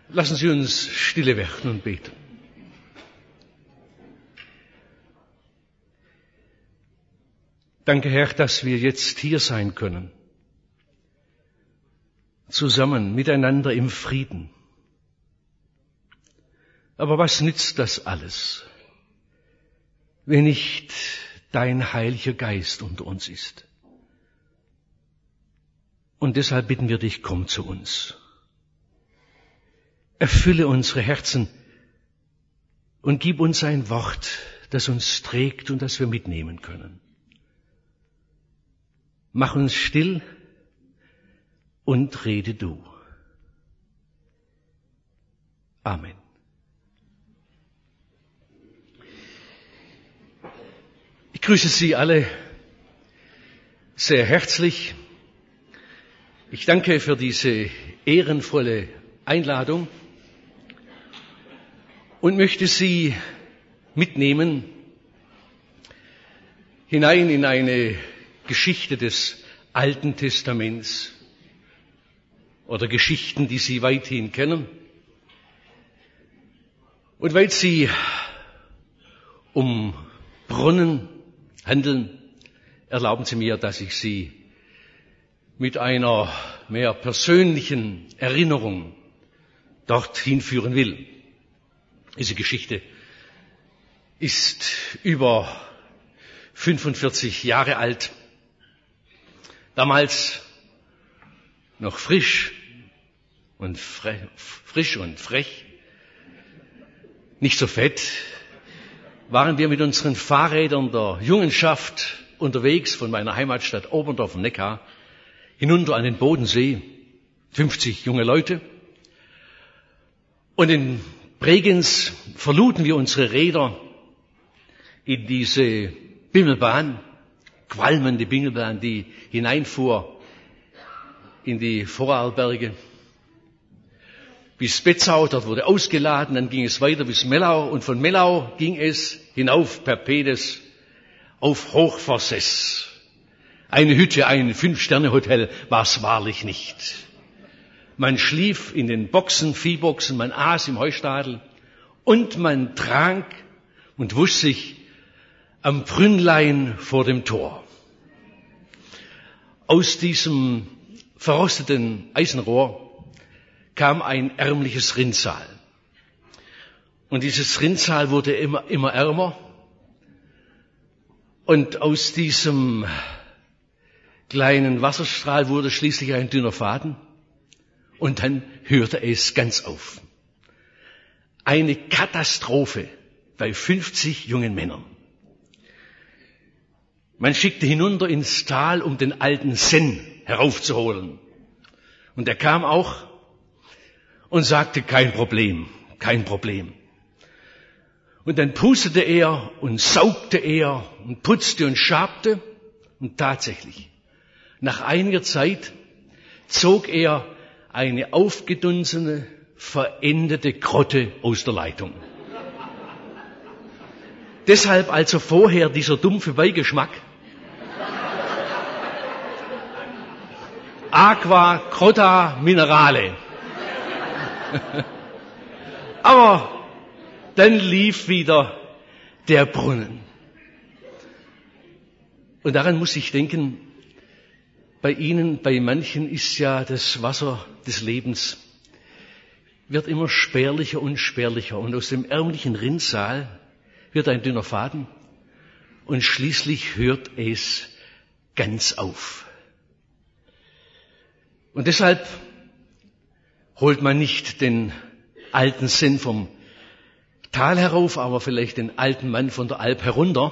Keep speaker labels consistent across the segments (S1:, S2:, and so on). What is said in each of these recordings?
S1: Lassen Sie uns stille werden und beten. Danke, Herr, dass wir jetzt hier sein können. Zusammen, miteinander im Frieden. Aber was nützt das alles, wenn nicht dein Heiliger Geist unter uns ist? Und deshalb bitten wir dich, komm zu uns. Erfülle unsere Herzen und gib uns ein Wort, das uns trägt und das wir mitnehmen können. Mach uns still und rede du. Amen. Ich grüße Sie alle sehr herzlich. Ich danke für diese ehrenvolle Einladung und möchte Sie mitnehmen hinein in eine Geschichte des Alten Testaments oder Geschichten, die Sie weithin kennen. Und weil Sie um Brunnen handeln, erlauben Sie mir, dass ich Sie mit einer mehr persönlichen Erinnerung dorthin führen will. Diese Geschichte ist über 45 Jahre alt, damals noch frisch und frech, nicht so fett, waren wir mit unseren Fahrrädern der Jungenschaft unterwegs von meiner Heimatstadt Oberndorf am Neckar hinunter an den Bodensee, 50 junge Leute. Und in Bregenz verluden wir unsere Räder in diese Bimmelbahn, qualmende Bimmelbahn, die hineinfuhr in die Vorarlberge bis Betzau, dort wurde ausgeladen, dann ging es weiter bis Mellau und von Mellau ging es hinauf per Pedes auf Hochforssess. Eine Hütte, ein 5-Sterne-Hotel war's wahrlich nicht. Man schlief in den Boxen, Viehboxen, man aß im Heustadel und man trank und wusch sich am Brünnlein vor dem Tor. Aus diesem verrosteten Eisenrohr kam ein ärmliches Rinnsal. Und dieses Rinnsal wurde immer ärmer. Und aus diesem kleinen Wasserstrahl wurde schließlich ein dünner Faden. Und dann hörte es ganz auf. Eine Katastrophe bei 50 jungen Männern. Man schickte hinunter ins Tal, um den alten Senn heraufzuholen. Und er kam auch und sagte, kein Problem. Und dann pustete er und saugte er und putzte und schabte. Und tatsächlich, nach einiger Zeit zog er eine aufgedunsene, verendete Grotte aus der Leitung. Deshalb also vorher dieser dumpfe Beigeschmack. Aqua Crotta Minerale. Aber dann lief wieder der Brunnen. Und daran muss ich denken, bei Ihnen, bei manchen ist ja das Wasser des Lebens, wird immer spärlicher und spärlicher. Und aus dem ärmlichen Rinnsal wird ein dünner Faden und schließlich hört es ganz auf. Und deshalb holt man nicht den alten Senn vom Tal herauf, aber vielleicht den alten Mann von der Alp herunter.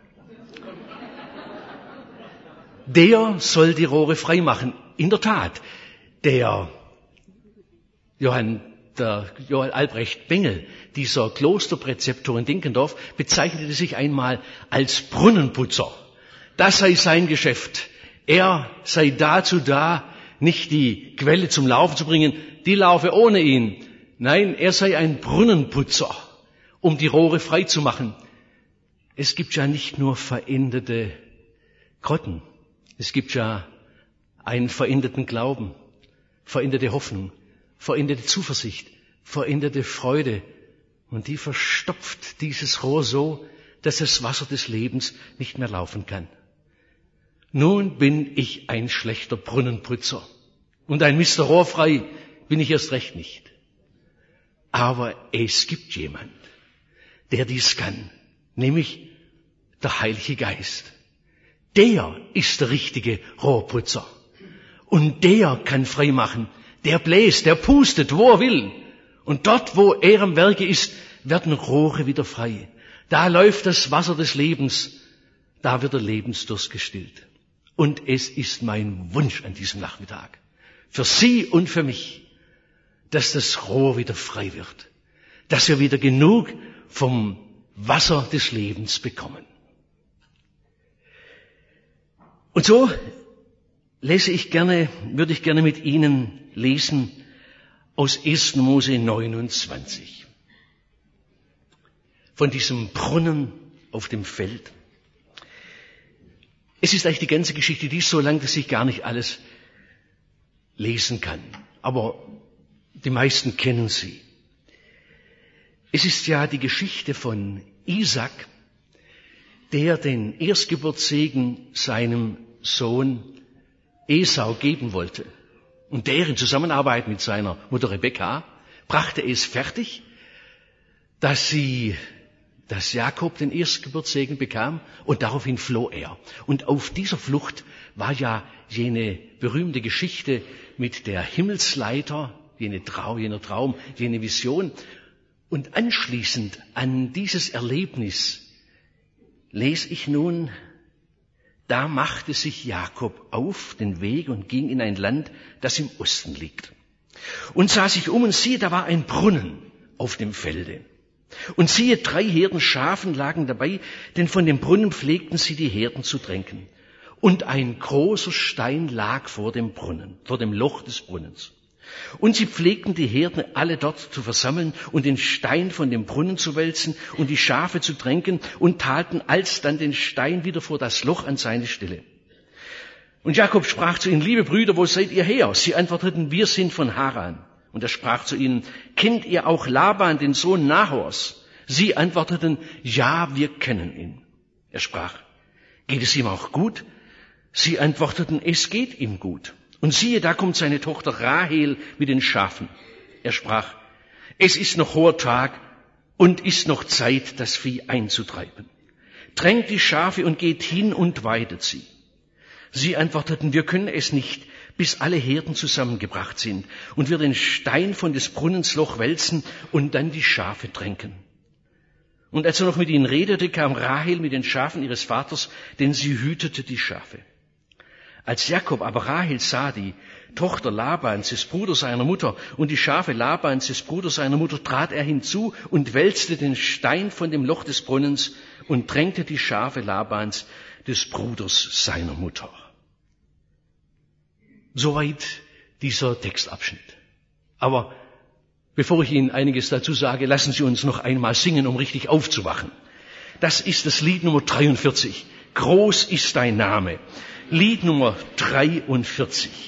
S1: Der soll die Rohre frei machen. In der Tat, der Johann Albrecht Bengel, dieser Klosterpräzeptor in Denkendorf, bezeichnete sich einmal als Brunnenputzer. Das sei sein Geschäft. Er sei dazu da, nicht die Quelle zum Laufen zu bringen, die laufe ohne ihn. Nein, er sei ein Brunnenputzer, um die Rohre frei zu machen. Es gibt ja nicht nur verendete Grotten. Es gibt ja einen veränderten Glauben, veränderte Hoffnung, veränderte Zuversicht, veränderte Freude und die verstopft dieses Rohr so, dass das Wasser des Lebens nicht mehr laufen kann. Nun bin ich ein schlechter Brunnenputzer und ein Mr. Rohrfrei bin ich erst recht nicht. Aber es gibt jemand, der dies kann, nämlich der Heilige Geist. Der ist der richtige Rohrputzer. Und der kann frei machen. Der bläst, der pustet, wo er will. Und dort, wo er am Werke ist, werden Rohre wieder frei. Da läuft das Wasser des Lebens. Da wird der Lebensdurst gestillt. Und es ist mein Wunsch an diesem Nachmittag, für Sie und für mich, dass das Rohr wieder frei wird. Dass wir wieder genug vom Wasser des Lebens bekommen. Und so würde ich gerne mit Ihnen lesen aus 1. Mose 29. Von diesem Brunnen auf dem Feld. Es ist eigentlich die ganze Geschichte, die ist so lang, dass ich gar nicht alles lesen kann. Aber die meisten kennen sie. Es ist ja die Geschichte von Isaak, der den Erstgeburtssegen seinem Sohn Esau geben wollte. Und der in Zusammenarbeit mit seiner Mutter Rebekka brachte es fertig, dass Jakob den Erstgeburtssegen bekam und daraufhin floh er. Und auf dieser Flucht war ja jene berühmte Geschichte mit der Himmelsleiter, jener Traum, jene Vision. Und anschließend an dieses Erlebnis lese ich nun, da machte sich Jakob auf den Weg und ging in ein Land, das im Osten liegt. Und sah sich um und siehe, da war ein Brunnen auf dem Felde. Und siehe, 3 Herden Schafen lagen dabei, denn von dem Brunnen pflegten sie die Herden zu tränken. Und ein großer Stein lag vor dem Brunnen, vor dem Loch des Brunnens. Und sie pflegten die Herden alle dort zu versammeln und den Stein von dem Brunnen zu wälzen und die Schafe zu tränken und taten alsdann den Stein wieder vor das Loch an seine Stelle. Und Jakob sprach zu ihnen, liebe Brüder, wo seid ihr her? Sie antworteten, wir sind von Haran. Und er sprach zu ihnen, kennt ihr auch Laban, den Sohn Nahors? Sie antworteten, ja, wir kennen ihn. Er sprach, geht es ihm auch gut? Sie antworteten, es geht ihm gut. Und siehe, da kommt seine Tochter Rahel mit den Schafen. Er sprach, es ist noch hoher Tag und ist noch Zeit, das Vieh einzutreiben. Tränkt die Schafe und geht hin und weidet sie. Sie antworteten, wir können es nicht, bis alle Herden zusammengebracht sind und wir den Stein von des Brunnens Loch wälzen und dann die Schafe tränken. Und als er noch mit ihnen redete, kam Rahel mit den Schafen ihres Vaters, denn sie hütete die Schafe. Als Jakob aber Rahel sah, die Tochter Labans, des Bruders seiner Mutter, und die Schafe Labans, des Bruders seiner Mutter, trat er hinzu und wälzte den Stein von dem Loch des Brunnens und tränkte die Schafe Labans, des Bruders seiner Mutter. Soweit dieser Textabschnitt. Aber bevor ich Ihnen einiges dazu sage, lassen Sie uns noch einmal singen, um richtig aufzuwachen. Das ist das Lied Nummer 43. Groß ist dein Name. Lied Nummer 43.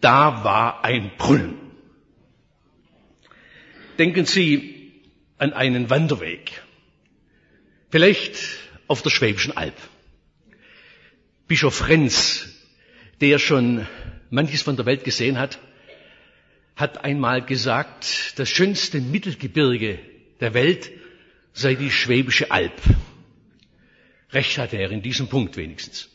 S1: da war ein Brunnen. Denken Sie an einen Wanderweg, vielleicht auf der Schwäbischen Alb. Bischof Renz, der schon manches von der Welt gesehen hat, hat einmal gesagt, das schönste Mittelgebirge der Welt sei die Schwäbische Alb. Recht hatte er in diesem Punkt wenigstens.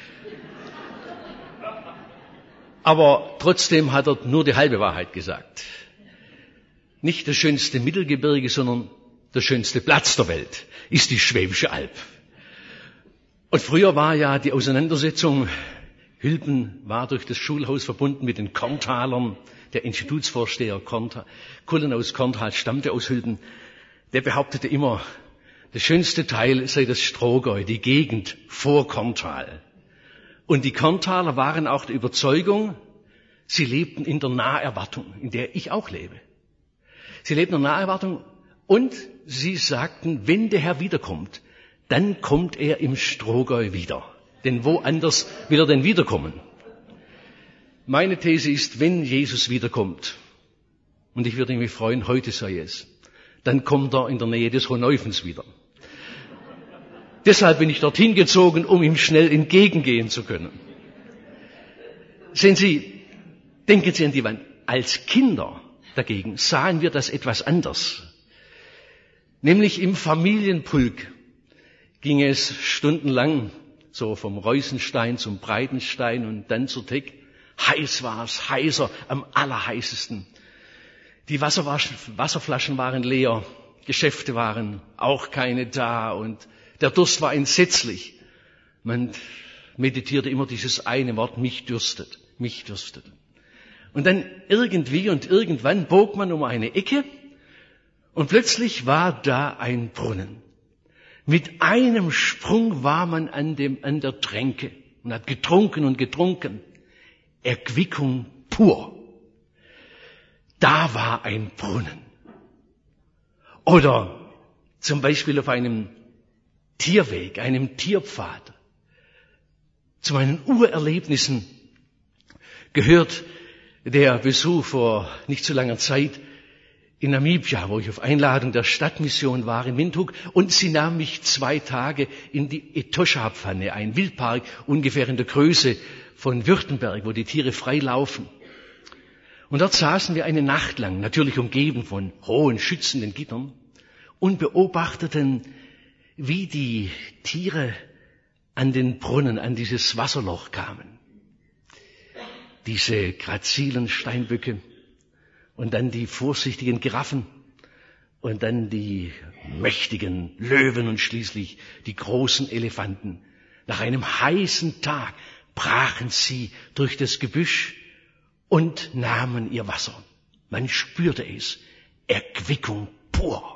S1: Aber trotzdem hat er nur die halbe Wahrheit gesagt. Nicht das schönste Mittelgebirge, sondern der schönste Platz der Welt ist die Schwäbische Alb. Und früher war ja die Auseinandersetzung, Hülben war durch das Schulhaus verbunden mit den Korntalern. Der Institutsvorsteher Kullen aus Korntal stammte aus Hülben. Der behauptete immer, der schönste Teil sei das Strohgäu, die Gegend vor Korntal. Und die Korntaler waren auch der Überzeugung, sie lebten in der Naherwartung, in der ich auch lebe. Sie lebten in der Naherwartung und sie sagten, wenn der Herr wiederkommt, dann kommt er im Strohgäu wieder. Denn woanders will er denn wiederkommen? Meine These ist, wenn Jesus wiederkommt, und ich würde mich freuen, heute sei es, dann kommt er in der Nähe des Hoheneufens wieder. Deshalb bin ich dorthin gezogen, um ihm schnell entgegengehen zu können. Sehen Sie, denken Sie an die Wand. Als Kinder dagegen sahen wir das etwas anders. Nämlich im Familienpulk ging es stundenlang so vom Reusenstein zum Breitenstein und dann zur Teck. Heiß war es, heißer, am allerheißesten. Die Wasserflaschen waren leer, Geschäfte waren auch keine da und der Durst war entsetzlich. Man meditierte immer dieses eine Wort, mich dürstet, mich dürstet. Und dann irgendwie und irgendwann bog man um eine Ecke und plötzlich war da ein Brunnen. Mit einem Sprung war man an der Tränke und hat getrunken und getrunken. Erquickung pur. Da war ein Brunnen. Oder zum Beispiel auf einem Tierweg, einem Tierpfad. Zu meinen Urerlebnissen gehört der Besuch vor nicht so langer Zeit in Namibia, wo ich auf Einladung der Stadtmission war in Windhoek, und sie nahm mich 2 Tage in die Etosha-Pfanne, ein Wildpark ungefähr in der Größe von Württemberg, wo die Tiere frei laufen. Und dort saßen wir eine Nacht lang, natürlich umgeben von hohen, schützenden Gittern, und beobachteten, wie die Tiere an den Brunnen, an dieses Wasserloch kamen. Diese grazilen Steinböcke und dann die vorsichtigen Giraffen und dann die mächtigen Löwen und schließlich die großen Elefanten. Nach einem heißen Tag brachen sie durch das Gebüsch und nahmen ihr Wasser. Man spürte es. Erquickung pur.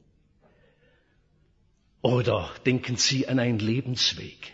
S1: Oder denken Sie an einen Lebensweg.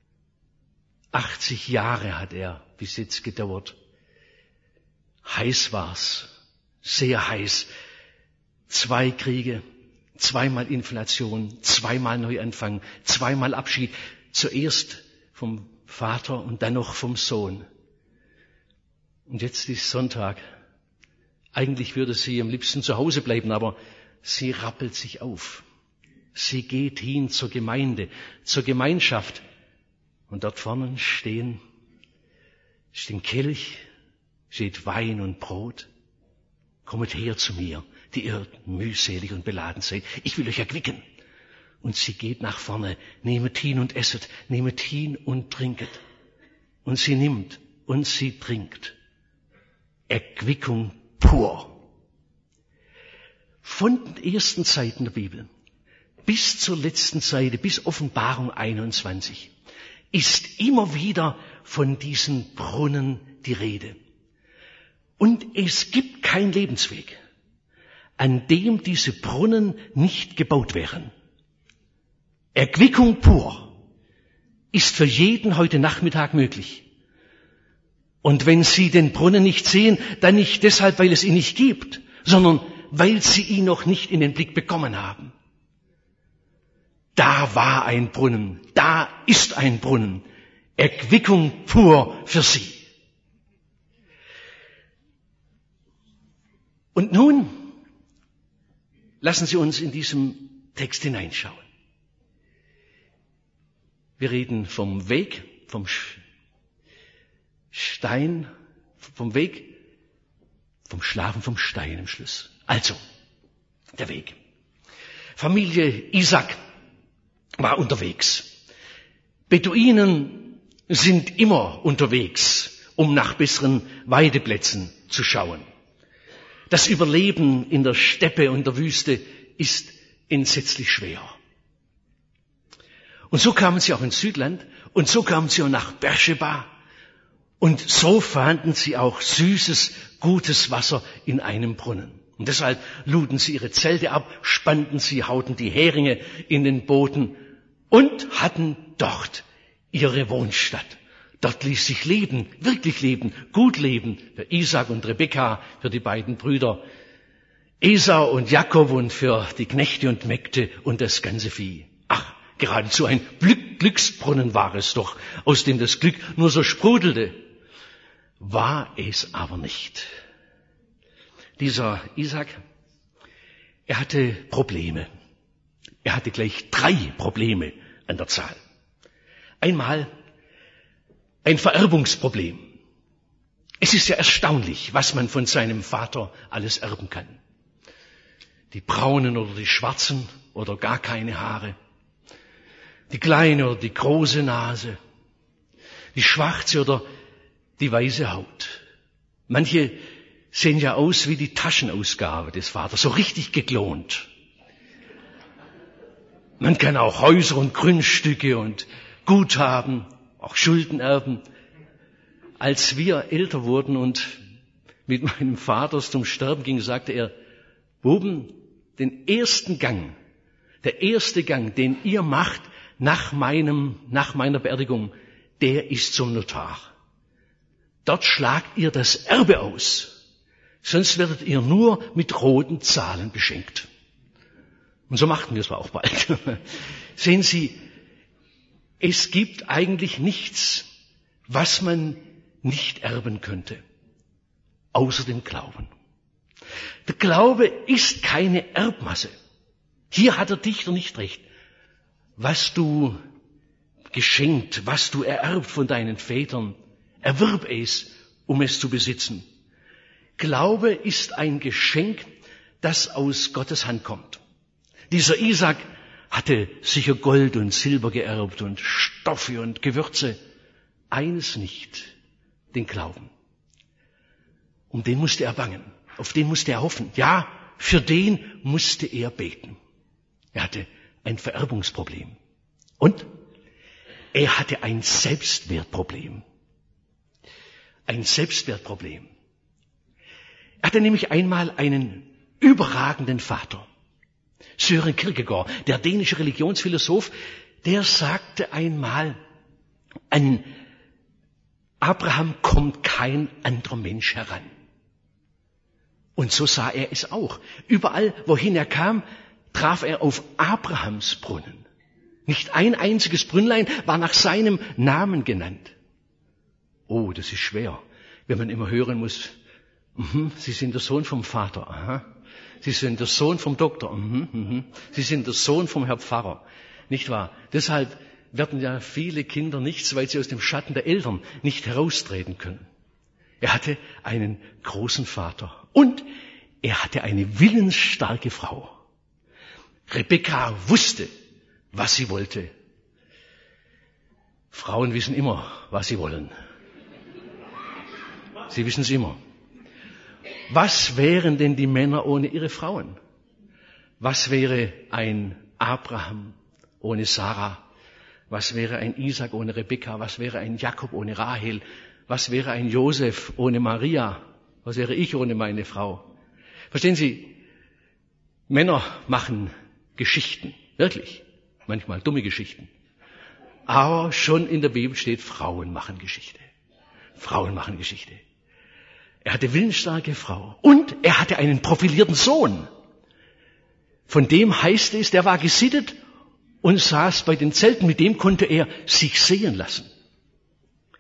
S1: 80 Jahre hat er bis jetzt gedauert. Heiß war's, sehr heiß. 2 Kriege, 2-mal Inflation, 2-mal Neuanfang, 2-mal Abschied. Zuerst vom Vater und dann noch vom Sohn. Und jetzt ist Sonntag. Eigentlich würde sie am liebsten zu Hause bleiben, aber sie rappelt sich auf. Sie geht hin zur Gemeinde, zur Gemeinschaft. Und dort vorne stehen Kelch, steht Wein und Brot. Kommet her zu mir, die ihr mühselig und beladen seid. Ich will euch erquicken. Und sie geht nach vorne. Nehmet hin und esset, nehmet hin und trinket. Und sie nimmt und sie trinkt. Erquickung pur. Von den ersten Seiten der Bibel bis zur letzten Seite, bis Offenbarung 21, ist immer wieder von diesen Brunnen die Rede. Und es gibt keinen Lebensweg, an dem diese Brunnen nicht gebaut wären. Erquickung pur ist für jeden heute Nachmittag möglich. Und wenn Sie den Brunnen nicht sehen, dann nicht deshalb, weil es ihn nicht gibt, sondern weil Sie ihn noch nicht in den Blick bekommen haben. Da war ein Brunnen, da ist ein Brunnen. Erquickung pur für Sie. Und nun lassen Sie uns in diesem Text hineinschauen. Wir reden vom Weg, vom Stein, vom Weg, vom Schlafen, vom Stein im Schluss. Also, der Weg. Familie Isaac war unterwegs. Beduinen sind immer unterwegs, um nach besseren Weideplätzen zu schauen. Das Überleben in der Steppe und der Wüste ist entsetzlich schwer. Und so kamen sie auch ins Südland und so kamen sie auch nach Beersheba und so fanden sie auch süßes, gutes Wasser in einem Brunnen. Und deshalb luden sie ihre Zelte ab, spannten sie, hauten die Heringe in den Boden und hatten dort ihre Wohnstatt. Dort ließ sich leben, wirklich leben, gut leben, für Isaac und Rebekka, für die beiden Brüder Esau und Jakob und für die Knechte und Mägde und das ganze Vieh. Ach, geradezu ein Glücksbrunnen war es doch, aus dem das Glück nur so sprudelte. War es aber nicht. Dieser Isaac, er hatte Probleme. Er hatte gleich 3 Probleme an der Zahl. Einmal ein Vererbungsproblem. Es ist ja erstaunlich, was man von seinem Vater alles erben kann. Die braunen oder die schwarzen oder gar keine Haare. Die kleine oder die große Nase. Die schwarze oder die weiße Haut. Manche sehen ja aus wie die Taschenausgabe des Vaters, so richtig geklont. Man kann auch Häuser und Grundstücke und Guthaben, auch Schulden erben. Als wir älter wurden und mit meinem Vater zum Sterben ging, sagte er, Buben, der erste Gang, den ihr macht nach meiner Beerdigung, der ist zum Notar. Dort schlagt ihr das Erbe aus, sonst werdet ihr nur mit roten Zahlen beschenkt. Und so machten wir es auch bald. Sehen Sie, es gibt eigentlich nichts, was man nicht erben könnte, außer dem Glauben. Der Glaube ist keine Erbmasse. Hier hat der Dichter nicht recht. Was du geschenkt, was du ererbt von deinen Vätern, erwirb es, um es zu besitzen. Glaube ist ein Geschenk, das aus Gottes Hand kommt. Dieser Isaac hatte sicher Gold und Silber geerbt und Stoffe und Gewürze. Eines nicht, den Glauben. Um den musste er bangen, auf den musste er hoffen. Ja, für den musste er beten. Er hatte ein Vererbungsproblem. Und er hatte ein Selbstwertproblem. Ein Selbstwertproblem. Er hatte nämlich einmal einen überragenden Vater. Søren Kierkegaard, der dänische Religionsphilosoph, der sagte einmal, an Abraham kommt kein anderer Mensch heran. Und so sah er es auch. Überall, wohin er kam, traf er auf Abrahams Brunnen. Nicht ein einziges Brünnlein war nach seinem Namen genannt. Oh, das ist schwer, wenn man immer hören muss, Sie sind der Sohn vom Vater. Aha. Sie sind der Sohn vom Doktor. Sie sind der Sohn vom Herrn Pfarrer. Nicht wahr? Deshalb werden ja viele Kinder nichts, weil sie aus dem Schatten der Eltern nicht heraustreten können. Er hatte einen großen Vater und er hatte eine willensstarke Frau. Rebekka wusste, was sie wollte. Frauen wissen immer, was sie wollen. Sie wissen es immer. Was wären denn die Männer ohne ihre Frauen? Was wäre ein Abraham ohne Sarah? Was wäre ein Isaac ohne Rebekka? Was wäre ein Jakob ohne Rahel? Was wäre ein Josef ohne Maria? Was wäre ich ohne meine Frau? Verstehen Sie, Männer machen Geschichten, wirklich, manchmal dumme Geschichten. Aber schon in der Bibel steht, Frauen machen Geschichte. Frauen machen Geschichte. Er hatte willensstarke Frau und er hatte einen profilierten Sohn. Von dem heißt es, der war gesittet und saß bei den Zelten, mit dem konnte er sich sehen lassen.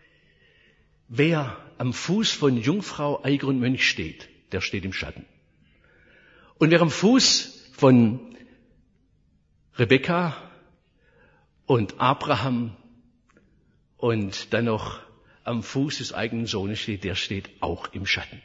S1: Wer am Fuß von Jungfrau, Eiger und Mönch steht, der steht im Schatten. Und wer am Fuß von Rebekka und Abraham und dann noch am Fuß des eigenen Sohnes steht, der steht auch im Schatten.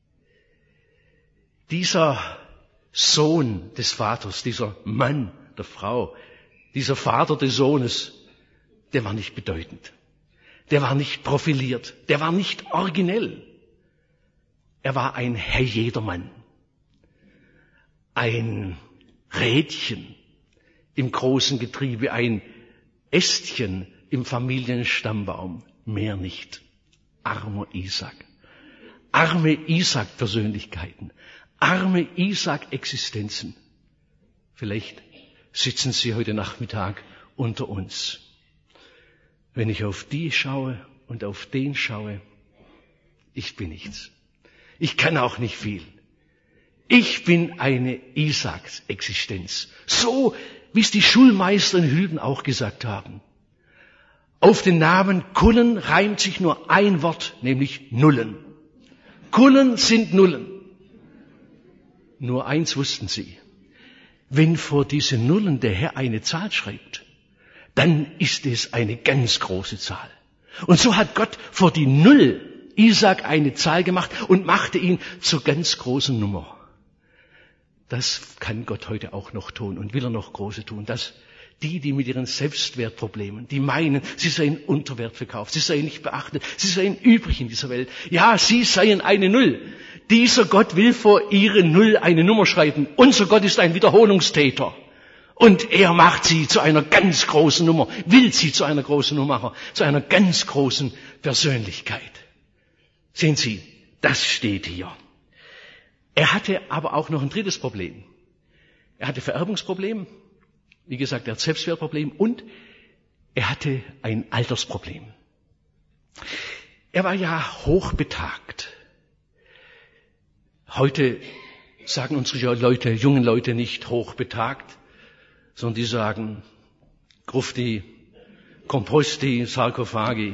S1: Dieser Sohn des Vaters, dieser Mann der Frau, dieser Vater des Sohnes, der war nicht bedeutend. Der war nicht profiliert. Der war nicht originell. Er war ein Herr Jedermann. Ein Rädchen im großen Getriebe, ein Ästchen im Familienstammbaum. Mehr nicht. Armer Isaac. Arme Isaac-Persönlichkeiten. Arme Isaac-Existenzen. Vielleicht sitzen Sie heute Nachmittag unter uns. Wenn ich auf die schaue und auf den schaue, ich bin nichts. Ich kann auch nicht viel. Ich bin eine Isaaks-Existenz. So, wie es die Schulmeister in Hülben auch gesagt haben. Auf den Namen Kullen reimt sich nur ein Wort, nämlich Nullen. Kullen sind Nullen. Nur eins wussten sie. Wenn vor diese Nullen der Herr eine Zahl schreibt, dann ist es eine ganz große Zahl. Und so hat Gott vor die Null Isaak eine Zahl gemacht und machte ihn zur ganz großen Nummer. Das kann Gott heute auch noch tun und will er noch große tun. Dass die mit ihren Selbstwertproblemen, die meinen, sie seien unter Wert verkauft, sie seien nicht beachtet, sie seien übrig in dieser Welt. Ja, sie seien eine Null. Dieser Gott will vor ihre Null eine Nummer schreiben. Unser Gott ist ein Wiederholungstäter. Und er macht sie zu einer ganz großen Nummer, will sie zu einer großen Nummer machen, zu einer ganz großen Persönlichkeit. Sehen Sie, das steht hier. Er hatte aber auch noch ein drittes Problem. Er hatte Vererbungsproblem, wie gesagt, er hat Selbstwertproblem und er hatte ein Altersproblem. Er war ja hochbetagt. Heute sagen unsere Leute, jungen Leute nicht hochbetagt, sondern die sagen Grufti, Komposti, Sarkophagi.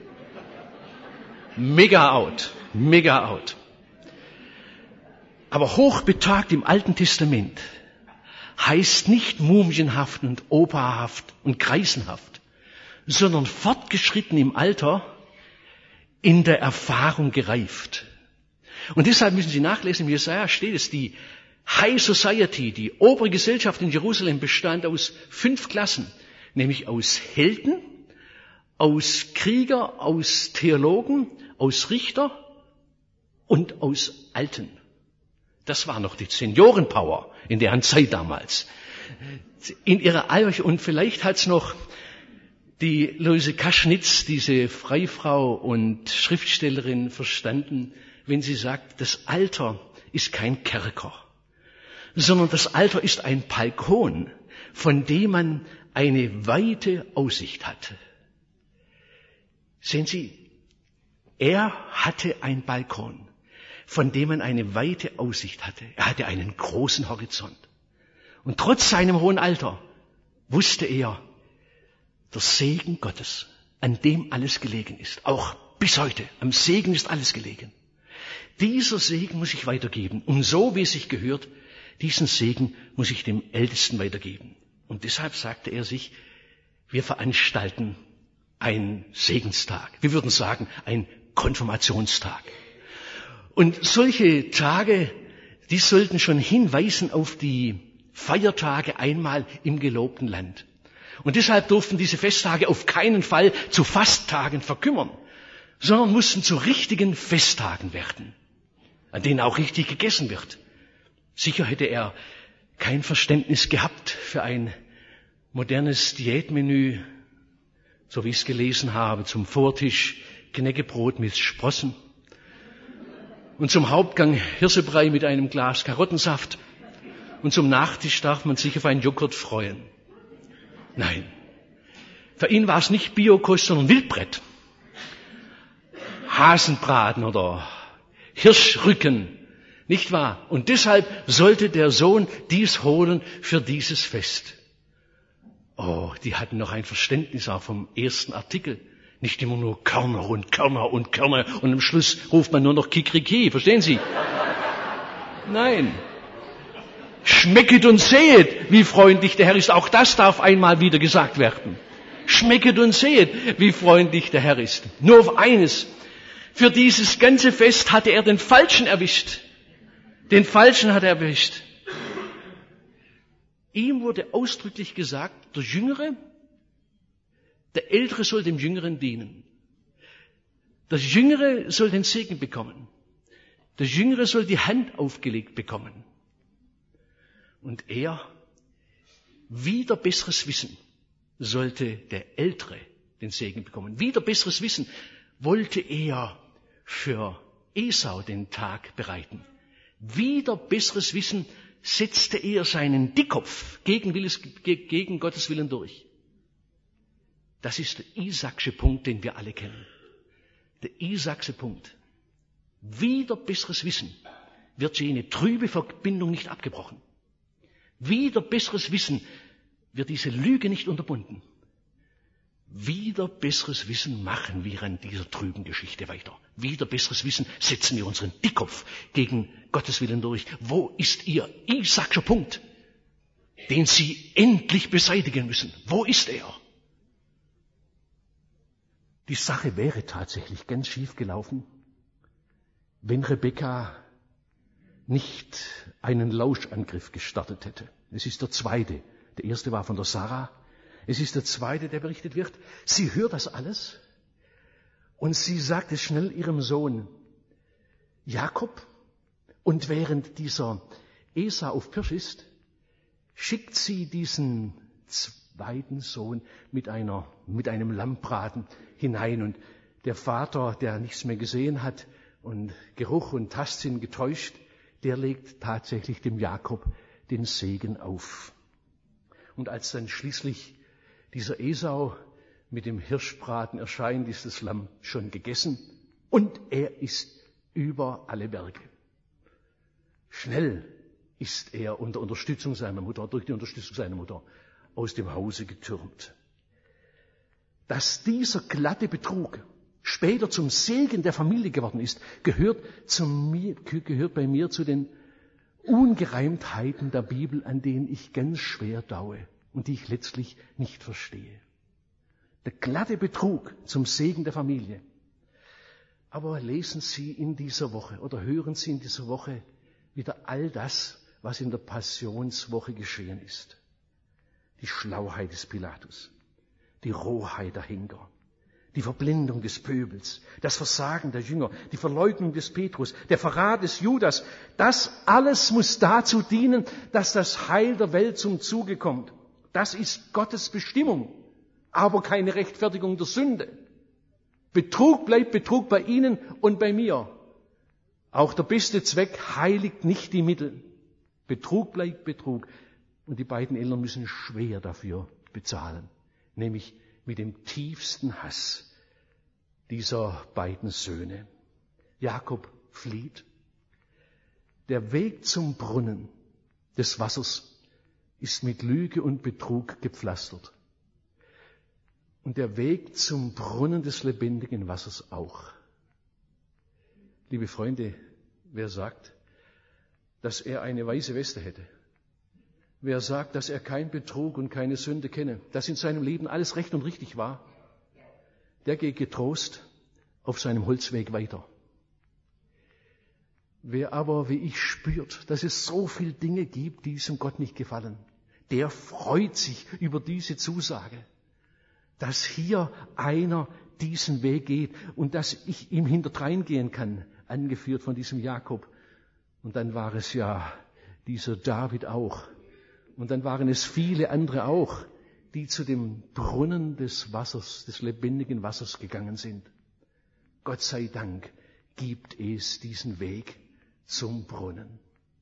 S1: Mega out. Aber hochbetagt im Alten Testament heißt nicht mumienhaft und opahaft und greisenhaft, sondern fortgeschritten im Alter, in der Erfahrung gereift. Und deshalb müssen Sie nachlesen, im Jesaja steht es, die High Society, die obere Gesellschaft in Jerusalem bestand aus 5 Klassen, nämlich aus Helden, aus Krieger, aus Theologen, aus Richter und aus Alten. Das war noch die Seniorenpower in deren Zeit damals. In ihrer Alter, und vielleicht hat's noch die Luise Kaschnitz, diese Freifrau und Schriftstellerin, verstanden, wenn sie sagt, das Alter ist kein Kerker, sondern das Alter ist ein Balkon, von dem man eine weite Aussicht hat. Sehen Sie, er hatte einen Balkon, von dem man eine weite Aussicht hatte. Er hatte einen großen Horizont. Und trotz seinem hohen Alter wusste er, der Segen Gottes, an dem alles gelegen ist, auch bis heute, am Segen ist alles gelegen. Dieser Segen muss ich weitergeben. Und so, wie es sich gehört, diesen Segen muss ich dem Ältesten weitergeben. Und deshalb sagte er sich, wir veranstalten einen Segenstag. Wir würden sagen, ein Konfirmationstag. Und solche Tage, die sollten schon hinweisen auf die Feiertage einmal im gelobten Land. Und deshalb durften diese Festtage auf keinen Fall zu Fasttagen verkümmern, sondern mussten zu richtigen Festtagen werden, an denen auch richtig gegessen wird. Sicher hätte er kein Verständnis gehabt für ein modernes Diätmenü, so wie ich es gelesen habe, zum Vortisch Knäckebrot mit Sprossen und zum Hauptgang Hirsebrei mit einem Glas Karottensaft und zum Nachtisch darf man sich auf einen Joghurt freuen. Nein, für ihn war es nicht Biokost, sondern Wildbrett. Hasenbraten oder Hirschrücken, nicht wahr? Und deshalb sollte der Sohn dies holen für dieses Fest. Oh, die hatten noch ein Verständnis auch vom ersten Artikel. Nicht immer nur Körner und Körner und Körner und am Schluss ruft man nur noch Kikriki, verstehen Sie? Nein. Schmecket und sehet, wie freundlich der Herr ist. Auch das darf einmal wieder gesagt werden. Schmecket und sehet, wie freundlich der Herr ist. Nur auf eines. Für dieses ganze Fest hatte er den Falschen erwischt. Den Falschen hat er erwischt. Ihm wurde ausdrücklich gesagt, der Jüngere, der Ältere soll dem Jüngeren dienen. Der Jüngere soll den Segen bekommen. Der Jüngere soll die Hand aufgelegt bekommen. Und er, wieder besseres Wissen, sollte der Ältere den Segen bekommen. Wieder besseres Wissen wollte er für Esau den Tag bereiten. Wieder besseres Wissen setzte er seinen Dickkopf gegen Gottes Willen durch. Das ist der Isaksche Punkt, den wir alle kennen. Der Isaksche Punkt. Wieder besseres Wissen wird jene trübe Verbindung nicht abgebrochen. Wieder besseres Wissen wird diese Lüge nicht unterbunden. Wieder besseres Wissen machen wir an dieser trüben Geschichte weiter. Wieder besseres Wissen setzen wir unseren Dickkopf gegen Gottes Willen durch. Wo ist Ihr Isakscher Punkt, den Sie endlich beseitigen müssen? Wo ist er? Die Sache wäre tatsächlich ganz schief gelaufen, wenn Rebekka nicht einen Lauschangriff gestartet hätte. Es ist der zweite. Der erste war von der Sarah. Es ist der zweite, der berichtet wird. Sie hört das alles und sie sagt es schnell ihrem Sohn Jakob. Und während dieser Esau auf Pirsch ist, schickt sie diesen zweiten Sohn mit einem Lammbraten hinein. Und der Vater, der nichts mehr gesehen hat und Geruch und Tastsinn getäuscht, der legt tatsächlich dem Jakob den Segen auf. Und als dann schließlich dieser Esau mit dem Hirschbraten erscheint, ist das Lamm schon gegessen und er ist über alle Berge. Schnell ist er unter Unterstützung seiner Mutter, durch die Unterstützung seiner Mutter, aus dem Hause getürmt. Dass dieser glatte Betrug später zum Segen der Familie geworden ist, gehört bei mir zu den Ungereimtheiten der Bibel, an denen ich ganz schwer daue und die ich letztlich nicht verstehe. Der glatte Betrug zum Segen der Familie. Aber lesen Sie in dieser Woche oder hören Sie in dieser Woche wieder all das, was in der Passionswoche geschehen ist. Die Schlauheit des Pilatus, die Rohheit der Henker, die Verblendung des Pöbels, das Versagen der Jünger, die Verleugnung des Petrus, der Verrat des Judas. Das alles muss dazu dienen, dass das Heil der Welt zum Zuge kommt. Das ist Gottes Bestimmung, aber keine Rechtfertigung der Sünde. Betrug bleibt Betrug bei Ihnen und bei mir. Auch der beste Zweck heiligt nicht die Mittel. Betrug bleibt Betrug. Und die beiden Eltern müssen schwer dafür bezahlen, nämlich mit dem tiefsten Hass dieser beiden Söhne. Jakob flieht. Der Weg zum Brunnen des Wassers ist mit Lüge und Betrug gepflastert. Und der Weg zum Brunnen des lebendigen Wassers auch. Liebe Freunde, wer sagt, dass er eine weiße Weste hätte? Wer sagt, dass er kein Betrug und keine Sünde kenne, dass in seinem Leben alles recht und richtig war, der geht getrost auf seinem Holzweg weiter. Wer aber, wie ich, spürt, dass es so viele Dinge gibt, die diesem Gott nicht gefallen, der freut sich über diese Zusage, dass hier einer diesen Weg geht und dass ich ihm hinterdrein gehen kann, angeführt von diesem Jakob. Und dann war es ja dieser David auch. Und dann waren es viele andere auch, die zu dem Brunnen des Wassers, des lebendigen Wassers gegangen sind. Gott sei Dank gibt es diesen Weg zum Brunnen.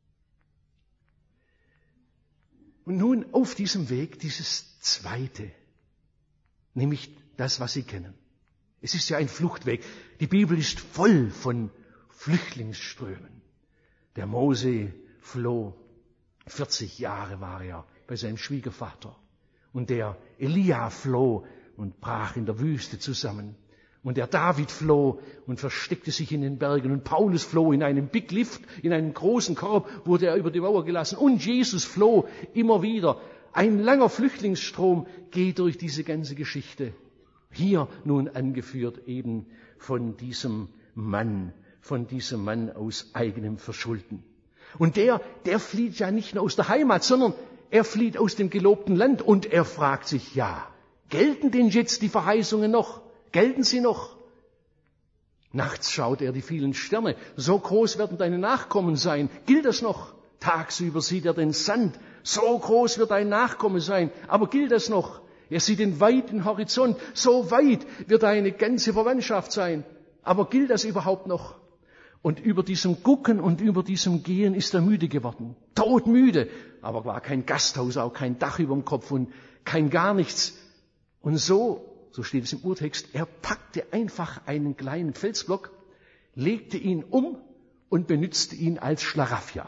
S1: Und nun auf diesem Weg dieses Zweite, nämlich das, was Sie kennen. Es ist ja ein Fluchtweg. Die Bibel ist voll von Flüchtlingsströmen. Der Mose floh. 40 Jahre war er bei seinem Schwiegervater. Und der Elia floh und brach in der Wüste zusammen. Und der David floh und versteckte sich in den Bergen. Und Paulus floh in einem Big Lift, in einem großen Korb, wurde er über die Mauer gelassen. Und Jesus floh immer wieder. Ein langer Flüchtlingsstrom geht durch diese ganze Geschichte. Hier nun angeführt eben von diesem Mann aus eigenem Verschulden. Und der flieht ja nicht nur aus der Heimat, sondern er flieht aus dem gelobten Land. Und er fragt sich, ja, gelten denn jetzt die Verheißungen noch? Gelten sie noch? Nachts schaut er die vielen Sterne. So groß werden deine Nachkommen sein. Gilt das noch? Tagsüber sieht er den Sand. So groß wird dein Nachkomme sein. Aber gilt das noch? Er sieht den weiten Horizont. So weit wird deine ganze Verwandtschaft sein. Aber gilt das überhaupt noch? Und über diesem Gucken und über diesem Gehen ist er müde geworden. Todmüde. Aber war kein Gasthaus, auch kein Dach über dem Kopf und kein gar nichts. Und so steht es im Urtext, er packte einfach einen kleinen Felsblock, legte ihn um und benützte ihn als Schlaraffia.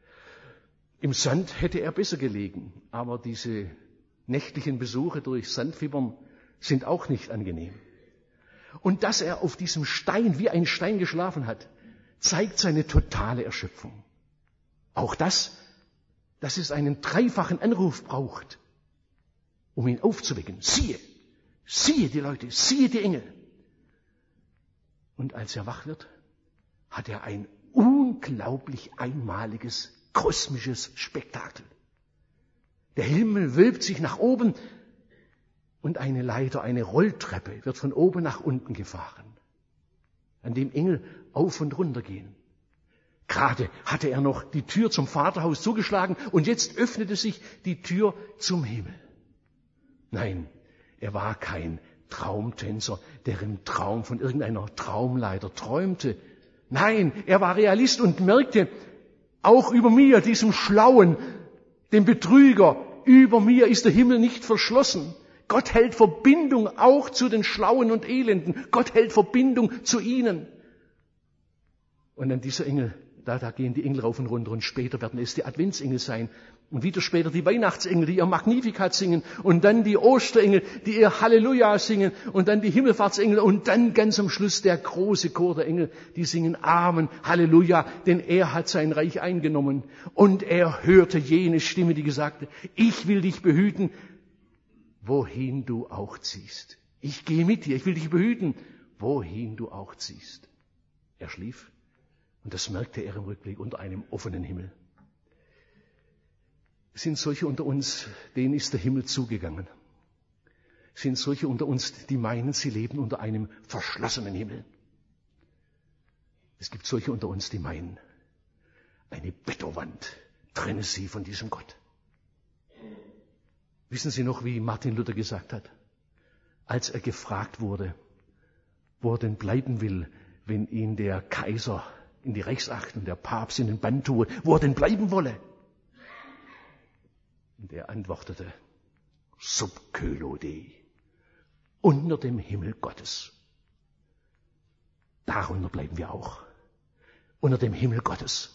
S1: Im Sand hätte er besser gelegen, aber diese nächtlichen Besuche durch Sandfibbern sind auch nicht angenehm. Und dass er auf diesem Stein wie ein Stein geschlafen hat, zeigt seine totale Erschöpfung. Auch dass es einen dreifachen Anruf braucht, um ihn aufzuwecken. Siehe die Leute, siehe die Engel. Und als er wach wird, hat er ein unglaublich einmaliges, kosmisches Spektakel. Der Himmel wölbt sich nach oben und eine Leiter, eine Rolltreppe wird von oben nach unten gefahren, an dem Engel auf und runter gehen. Gerade hatte er noch die Tür zum Vaterhaus zugeschlagen und jetzt öffnete sich die Tür zum Himmel. Nein, er war kein Traumtänzer, der im Traum von irgendeiner Traumleiter träumte. Nein, er war Realist und merkte, auch über mir, diesem Schlauen, dem Betrüger, über mir ist der Himmel nicht verschlossen. Gott hält Verbindung auch zu den Schlauen und Elenden. Gott hält Verbindung zu ihnen. Und dann dieser Engel, da gehen die Engel rauf und runter und später werden es die Adventsengel sein. Und wieder später die Weihnachtsengel, die ihr Magnificat singen. Und dann die Osterengel, die ihr Halleluja singen. Und dann die Himmelfahrtsengel. Und dann ganz am Schluss der große Chor der Engel, die singen Amen, Halleluja. Denn er hat sein Reich eingenommen. Und er hörte jene Stimme, die sagte, ich will dich behüten, wohin du auch ziehst. Ich gehe mit dir, ich will dich behüten, wohin du auch ziehst. Er schlief. Und das merkte er im Rückblick unter einem offenen Himmel. Es sind solche unter uns, denen ist der Himmel zugegangen. Es sind solche unter uns, die meinen, sie leben unter einem verschlossenen Himmel. Es gibt solche unter uns, die meinen, eine Betonwand trenne sie von diesem Gott. Wissen Sie noch, wie Martin Luther gesagt hat, als er gefragt wurde, wo er denn bleiben will, wenn ihn der Kaiser in die Reichsacht und der Papst in den Bann tue, wo er denn bleiben wolle? Und er antwortete, sub coelo Dei, unter dem Himmel Gottes. Darunter bleiben wir auch, unter dem Himmel Gottes.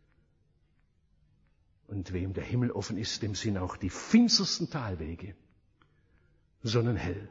S1: Und wem der Himmel offen ist, dem sind auch die finstersten Talwege sonnenhell.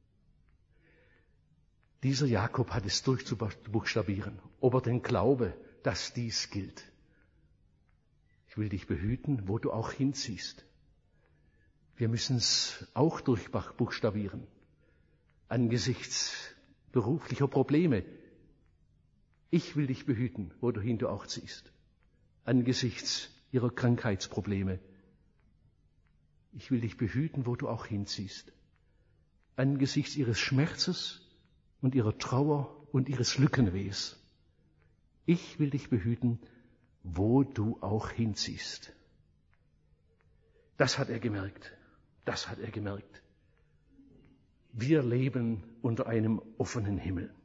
S1: Dieser Jakob hat es durchzubuchstabieren, ob er denn glaube, dass dies gilt. Ich will dich behüten, wo du auch hinziehst. Wir müssen es auch durchbuchstabieren, angesichts beruflicher Probleme. Ich will dich behüten, wohin du auch ziehst, angesichts ihrer Krankheitsprobleme. Ich will dich behüten, wo du auch hinziehst, angesichts ihres Schmerzes und ihrer Trauer und ihres Lückenwehs. Ich will dich behüten, wo du auch hinziehst. Das hat er gemerkt. Das hat er gemerkt. Wir leben unter einem offenen Himmel.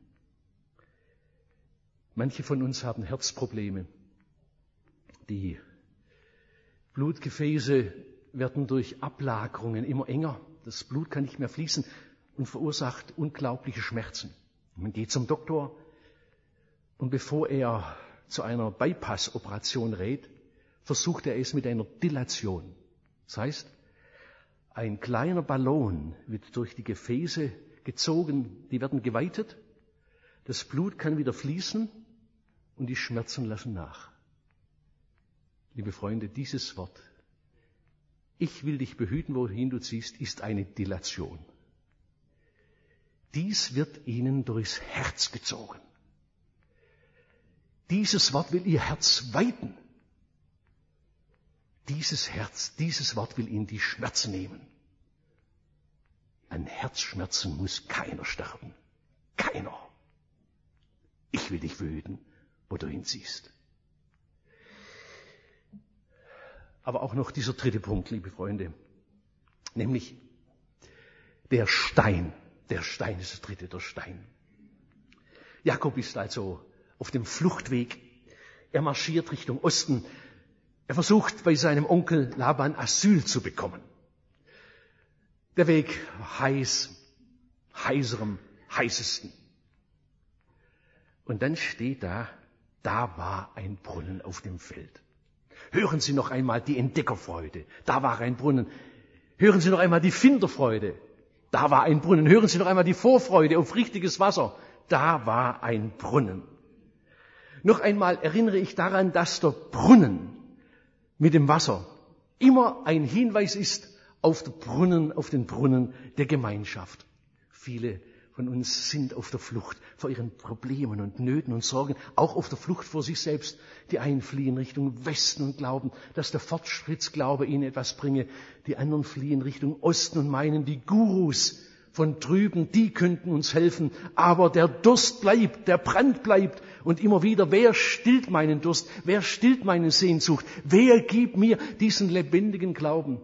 S1: Manche von uns haben Herzprobleme. Die Blutgefäße werden durch Ablagerungen immer enger. Das Blut kann nicht mehr fließen und verursacht unglaubliche Schmerzen. Man geht zum Doktor und bevor er zu einer Bypass-Operation rät, versucht er es mit einer Dilation. Das heißt, ein kleiner Ballon wird durch die Gefäße gezogen, die werden geweitet Das Blut kann wieder fließen und die Schmerzen lassen nach. Liebe Freunde, dieses Wort, ich will dich behüten, wohin du ziehst, ist eine Dilation. Dies wird ihnen durchs Herz gezogen. Dieses Wort will ihr Herz weiten. Dieses Wort will ihnen die Schmerzen nehmen. An Herzschmerzen muss keiner sterben. Keiner. Ich will dich behüten, wo du hinziehst. Aber auch noch dieser dritte Punkt, liebe Freunde, nämlich der Stein. Der Stein ist das dritte, der Stein. Jakob ist also auf dem Fluchtweg. Er marschiert Richtung Osten. Er versucht bei seinem Onkel Laban Asyl zu bekommen. Der Weg heiß, heißerem, heißesten. Und dann steht da war ein Brunnen auf dem Feld. Hören Sie noch einmal die Entdeckerfreude. Da war ein Brunnen. Hören Sie noch einmal die Finderfreude. Da war ein Brunnen. Hören Sie noch einmal die Vorfreude auf richtiges Wasser. Da war ein Brunnen. Noch einmal erinnere ich daran, dass der Brunnen mit dem Wasser immer ein Hinweis ist auf den Brunnen der Gemeinschaft. Viele von uns sind auf der Flucht vor ihren Problemen und Nöten und Sorgen, auch auf der Flucht vor sich selbst. Die einen fliehen Richtung Westen und glauben, dass der Fortschrittsglaube ihnen etwas bringe. Die anderen fliehen Richtung Osten und meinen, die Gurus von drüben, die könnten uns helfen. Aber der Durst bleibt, der Brand bleibt. Und immer wieder, wer stillt meinen Durst? Wer stillt meine Sehnsucht? Wer gibt mir diesen lebendigen Glauben?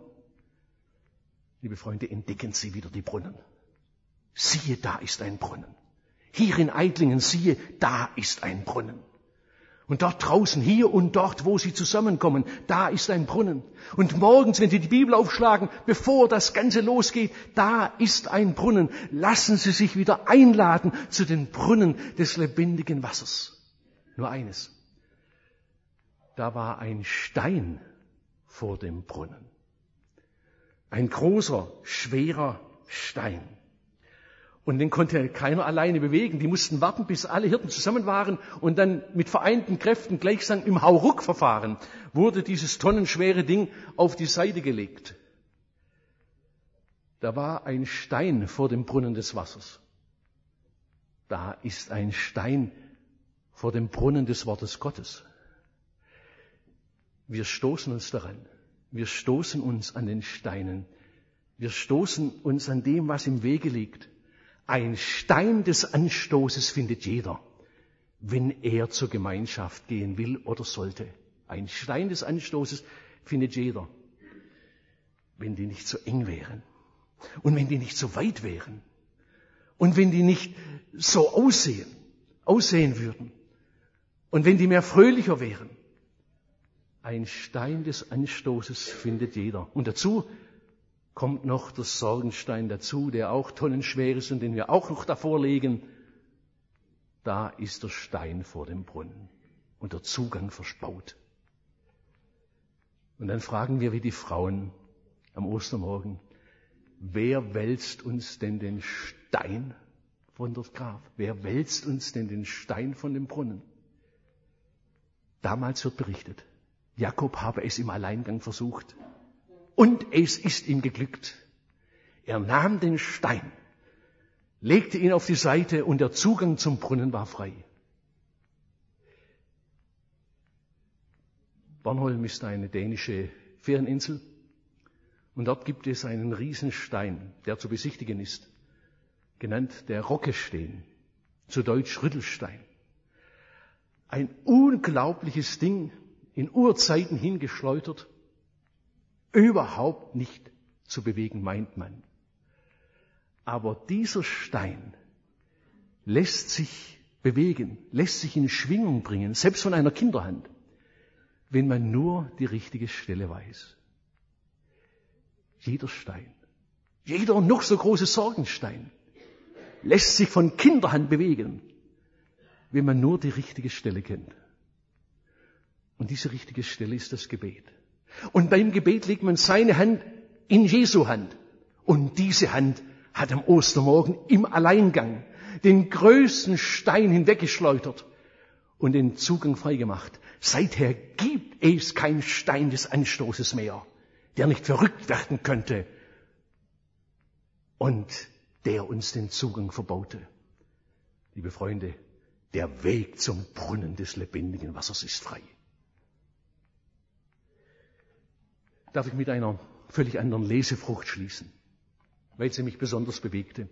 S1: Liebe Freunde, entdecken Sie wieder die Brunnen. Siehe, da ist ein Brunnen. Hier in Eitlingen, siehe, da ist ein Brunnen. Und dort draußen, hier und dort, wo Sie zusammenkommen, da ist ein Brunnen. Und morgens, wenn Sie die Bibel aufschlagen, bevor das Ganze losgeht, da ist ein Brunnen. Lassen Sie sich wieder einladen zu den Brunnen des lebendigen Wassers. Nur eines. Da war ein Stein vor dem Brunnen. Ein großer, schwerer Stein. Und den konnte keiner alleine bewegen. Die mussten warten, bis alle Hirten zusammen waren und dann mit vereinten Kräften gleichsam im Hauruck-Verfahren wurde dieses tonnenschwere Ding auf die Seite gelegt. Da war ein Stein vor dem Brunnen des Wassers. Da ist ein Stein vor dem Brunnen des Wortes Gottes. Wir stoßen uns daran. Wir stoßen uns an den Steinen. Wir stoßen uns an dem, was im Wege liegt. Ein Stein des Anstoßes findet jeder, wenn er zur Gemeinschaft gehen will oder sollte. Ein Stein des Anstoßes findet jeder, wenn die nicht so eng wären und wenn die nicht so weit wären und wenn die nicht so aussehen würden und wenn die mehr fröhlicher wären. Ein Stein des Anstoßes findet jeder. Und dazu kommt noch der Sorgenstein dazu, der auch tonnenschwer ist und den wir auch noch davor legen. Da ist der Stein vor dem Brunnen und der Zugang verspaut. Und dann fragen wir wie die Frauen am Ostermorgen, wer wälzt uns denn den Stein von der Grab? Wer wälzt uns denn den Stein von dem Brunnen? Damals wird berichtet, Jakob habe es im Alleingang versucht. Und es ist ihm geglückt. Er nahm den Stein, legte ihn auf die Seite und der Zugang zum Brunnen war frei. Bornholm ist eine dänische Ferieninsel und dort gibt es einen Riesenstein, der zu besichtigen ist, genannt der Rockesteen, zu Deutsch Rüttelstein. Ein unglaubliches Ding, in Urzeiten hingeschleudert, überhaupt nicht zu bewegen, meint man. Aber dieser Stein lässt sich bewegen, lässt sich in Schwingung bringen, selbst von einer Kinderhand, wenn man nur die richtige Stelle weiß. Jeder Stein, jeder noch so große Sorgenstein lässt sich von Kinderhand bewegen, wenn man nur die richtige Stelle kennt. Und diese richtige Stelle ist das Gebet. Und beim Gebet legt man seine Hand in Jesu Hand. Und diese Hand hat am Ostermorgen im Alleingang den größten Stein hinweggeschleudert und den Zugang freigemacht. Seither gibt es keinen Stein des Anstoßes mehr, der nicht verrückt werden könnte und der uns den Zugang verbaute. Liebe Freunde, der Weg zum Brunnen des lebendigen Wassers ist frei. Darf ich mit einer völlig anderen Lesefrucht schließen, weil sie mich besonders bewegte.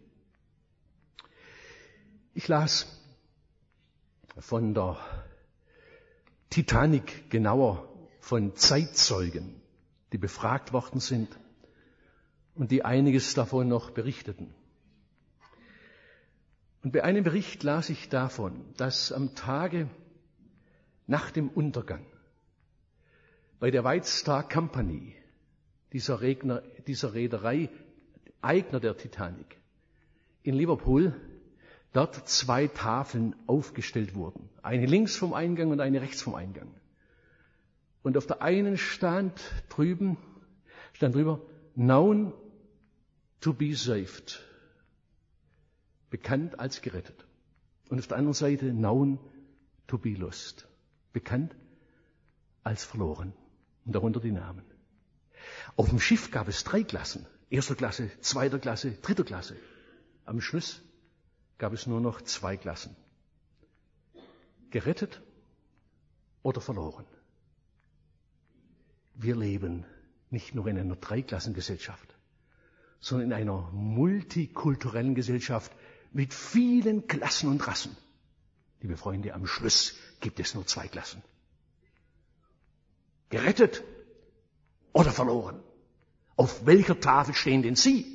S1: Ich las von der Titanic, genauer von Zeitzeugen, die befragt worden sind und die einiges davon noch berichteten. Und bei einem Bericht las ich davon, dass am Tage nach dem Untergang bei der White Star Company, dieser Reederei, Eigner der Titanic, in Liverpool, dort 2 Tafeln aufgestellt wurden. Eine links vom Eingang und eine rechts vom Eingang. Und auf der einen stand drüber, known to be saved. Bekannt als gerettet. Und auf der anderen Seite known to be lost. Bekannt als verloren. Und darunter die Namen. Auf dem Schiff gab es 3 Klassen. 1. Klasse, 2. Klasse, 3. Klasse. Am Schluss gab es nur noch 2 Klassen. Gerettet oder verloren. Wir leben nicht nur in einer 3-Klassen-Gesellschaft, sondern in einer multikulturellen Gesellschaft mit vielen Klassen und Rassen. Liebe Freunde, am Schluss gibt es nur 2 Klassen. Gerettet oder verloren? Auf welcher Tafel stehen denn Sie?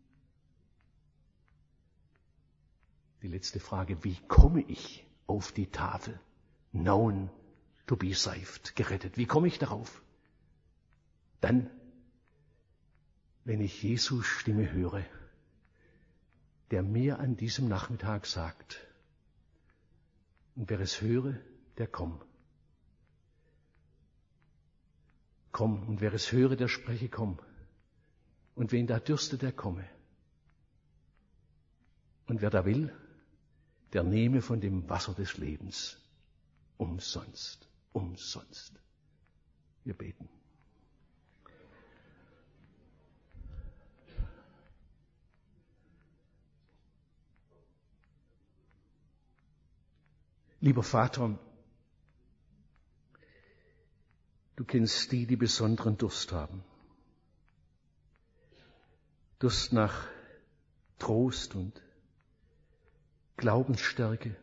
S1: Die letzte Frage, wie komme ich auf die Tafel? Known to be saved, gerettet. Wie komme ich darauf? Dann, wenn ich Jesu Stimme höre, der mir an diesem Nachmittag sagt, und wer es höre, der komm. Komm, und wer es höre, der spreche, komm. Und wen da dürstet, der komme. Und wer da will, der nehme von dem Wasser des Lebens. Umsonst, umsonst. Wir beten. Lieber Vater, du kennst die, die besonderen Durst haben. Durst nach Trost und Glaubensstärke,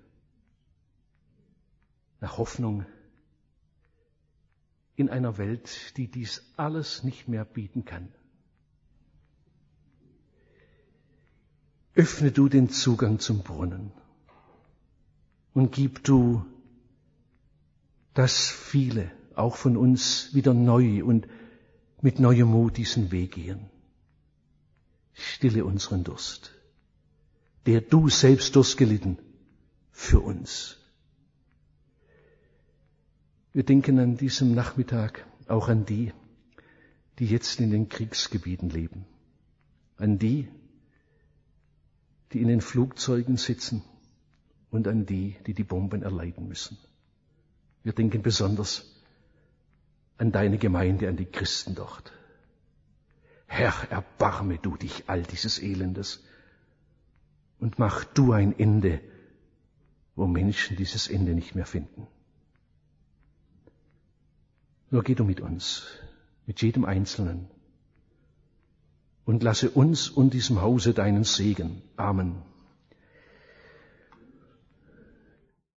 S1: nach Hoffnung in einer Welt, die dies alles nicht mehr bieten kann. Öffne du den Zugang zum Brunnen und gib du, dass viele, auch von uns, wieder neu und mit neuem Mut diesen Weg gehen. Stille unseren Durst, der du selbst Durst gelitten für uns. Wir denken an diesem Nachmittag auch an die, die jetzt in den Kriegsgebieten leben, an die, die in den Flugzeugen sitzen und an die, die die Bomben erleiden müssen. Wir denken besonders an deine Gemeinde, an die Christen dort. Herr, erbarme du dich all dieses Elendes und mach du ein Ende, wo Menschen dieses Ende nicht mehr finden. Nur geh du mit uns, mit jedem Einzelnen und lasse uns und diesem Hause deinen Segen. Amen.